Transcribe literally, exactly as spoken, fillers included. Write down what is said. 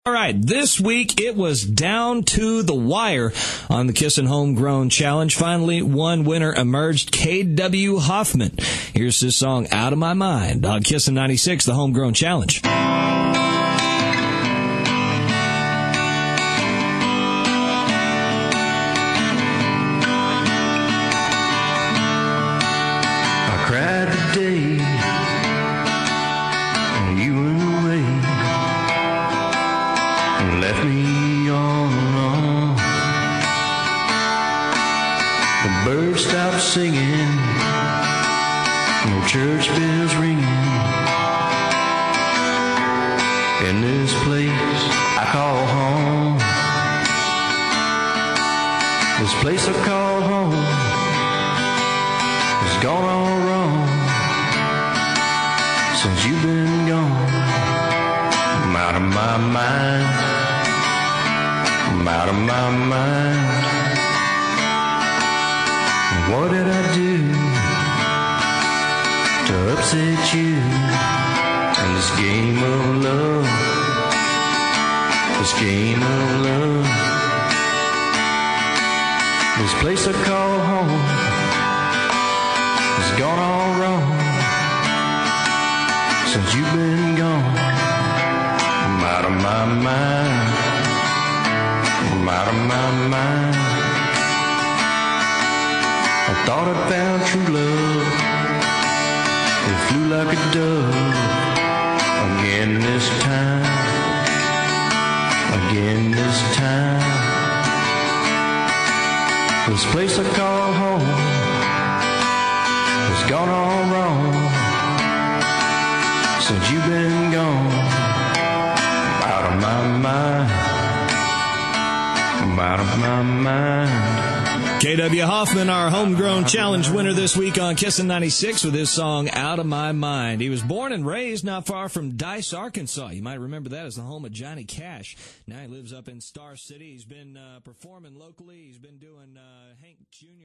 All right, this week it was down to the wire on the Kissin' Homegrown Challenge. Finally, one winner emerged, K W Hoffman. Here's his song, Out of My Mind, on Kissin' ninety-six, the Homegrown Challenge. I cried today when you went away and left me all alone. The birds stopped singing, no church bells ringing. In this place I call home, this place I call home has gone all wrong since you've been gone. I'm out of my mind, I'm out of my mind. What did I do to upset you in this game of love, this game of love? This place I call home has gone all wrong since you've been gone. I'm out of my mind, I'm out of my mind. I thought I'd found true love, it flew like a dove. Again this time, again this time. This place I call home has gone all wrong since you've been gone. I'm out of my mind, I'm out of my mind. K W Hoffman, our Homegrown Challenge winner this week on Kissin' ninety-six with his song, Out of My Mind. He was born and raised not far from Dice, Arkansas. You might remember that as the home of Johnny Cash. Now he lives up in Star City. He's been uh, performing locally. He's been doing uh, Hank Junior